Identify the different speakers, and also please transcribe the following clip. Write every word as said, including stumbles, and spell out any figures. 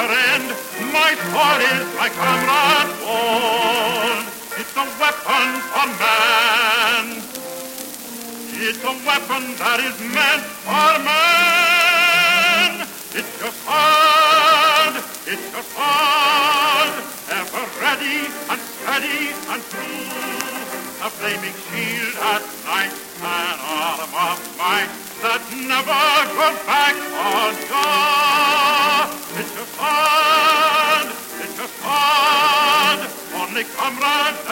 Speaker 1: never end. My sword is my comrade's sword. It's a weapon for man. It's a weapon that is meant for man. It's your sword. It's your sword. Ever ready and steady and true. A flaming shield at night, an arm of might that never goes back on shore. It's your sword, it's your sword, only comrades